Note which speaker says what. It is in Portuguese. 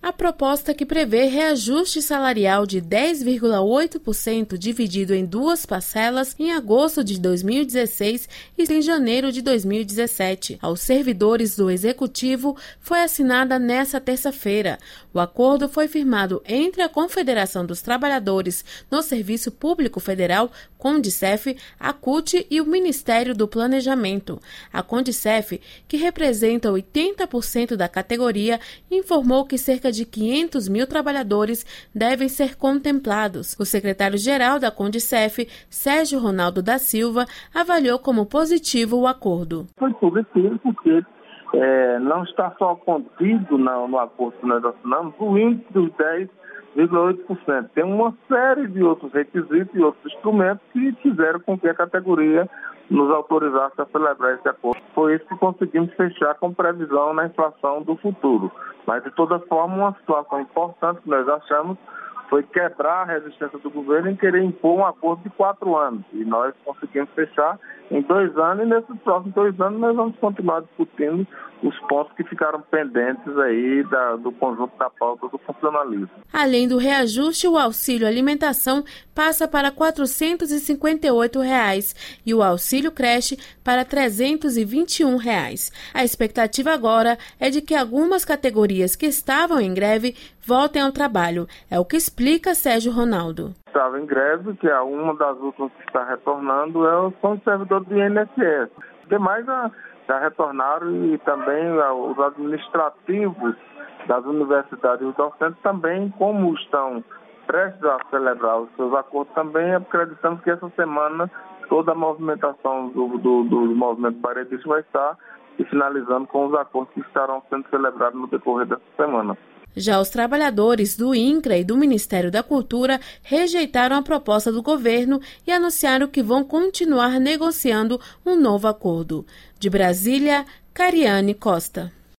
Speaker 1: A proposta que prevê reajuste salarial de 10,8% dividido em duas parcelas em agosto de 2016 e em janeiro de 2017 aos servidores do Executivo foi assinada nesta terça-feira. O acordo foi firmado entre a Confederação dos Trabalhadores no Serviço Público Federal, Condicef, a CUT e o Ministério do Planejamento. A Condicef, que representa 80% da categoria, informou que cerca de 500 mil trabalhadores devem ser contemplados. O secretário-geral da Condicef, Sérgio Ronaldo da Silva, avaliou como positivo o acordo.
Speaker 2: Foi positivo porque não está só contido no acordo que nós assinamos o índice dos 10,8%. Tem uma série de outros requisitos e outros instrumentos que fizeram com que a categoria nos autorizasse a celebrar esse acordo. Foi isso que conseguimos fechar com previsão na inflação do futuro. Mas, de toda forma, uma situação importante que nós achamos foi quebrar a resistência do governo em querer impor um acordo de 4 anos. E nós conseguimos fechar em 2 anos, e nesses próximos 2 anos nós vamos continuar discutindo os pontos que ficaram pendentes aí do conjunto da pauta do funcionalismo.
Speaker 1: Além do reajuste, o auxílio alimentação passa para R$ 458 e o auxílio creche para R$ 321. A expectativa agora é de que algumas categorias que estavam em greve voltem ao trabalho. É o que explica Sérgio Ronaldo.
Speaker 2: Estava em greve, que é uma das últimas que está retornando, são os servidores do INSS. Os demais já retornaram e também os administrativos das universidades e os docentes também, como estão prestes a celebrar os seus acordos, também acreditamos que essa semana toda a movimentação do movimento paredista vai estar finalizando com os acordos que estarão sendo celebrados no decorrer dessa semana.
Speaker 1: Já os trabalhadores do INCRA e do Ministério da Cultura rejeitaram a proposta do governo e anunciaram que vão continuar negociando um novo acordo. De Brasília, Cariane Costa.